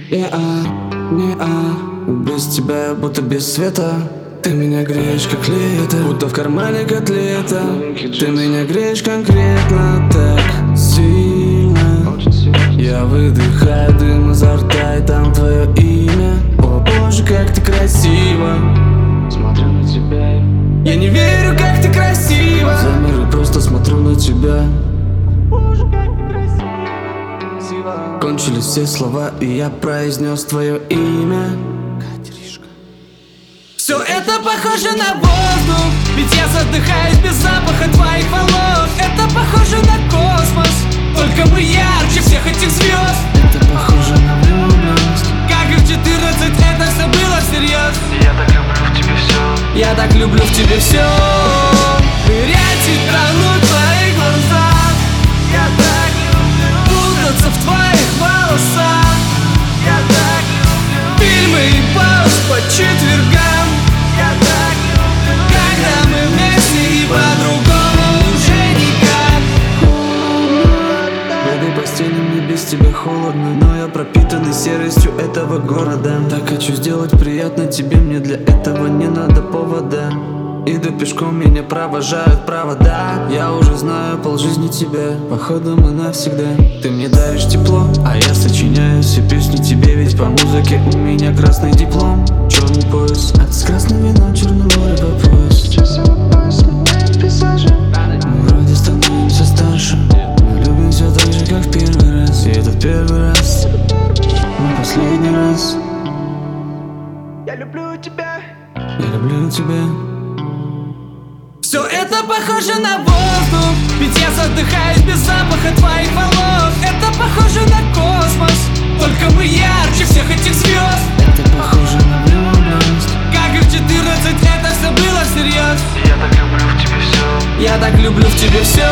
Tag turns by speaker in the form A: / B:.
A: Без тебя будто без света. Ты меня греешь как лето, будто в кармане котлета. Ты меня греешь конкретно так сильно. Я выдыхаю дым изо рта, и там твое имя. О боже, как ты красиво. Смотрю на тебя. Я не верю, как ты красиво. Замер и просто смотрю на тебя. Боже, как ты красиво. Кончились все слова, и я произнес твое имя.
B: Все это похоже на воздух, ведь я задыхаюсь без запаха твоих волос. Это похоже на космос, только мы ярче всех этих звезд.
A: Это похоже на влюбленность.
B: Как и в 14 это все было всерьез.
A: Я так люблю в тебе все.
B: Я так люблю в тебе все. Нырять и тонуть в твоих глазах. Я так люблю путаться в твоих волосах. Я так люблю фильмы и пауз по четвергам. Я так люблю, когда мы вместе и по-другому уже никак.
A: В этой постели мне без тебя холодно, но я пропитанный серостью этого города. Так хочу сделать приятно тебе, мне для этого не надо повода. Иду пешком, меня провожают провода. Я уже знаю полжизни тебя, походу мы навсегда. Ты мне даришь тепло, а я сочиняю все песни тебе. Ведь по музыке у меня красный диплом, черный пояс, а ты с красным вином, черным море по пояс. Сейчас я сменяю пейзажи. Мы вроде становимся старше. Мы любимся так же, как в первый раз. И этот первый раз мой последний раз.
B: Я люблю тебя.
A: Я люблю тебя.
B: Все это похоже на воздух, ведь я задыхаюсь без запаха твоих волос. Это похоже на космос, только мы ярче всех этих звезд.
A: Это похоже на влюбленность.
B: Как и в 14 это все было всерьез.
A: Я так люблю в тебе все.
B: Я так люблю в тебе все.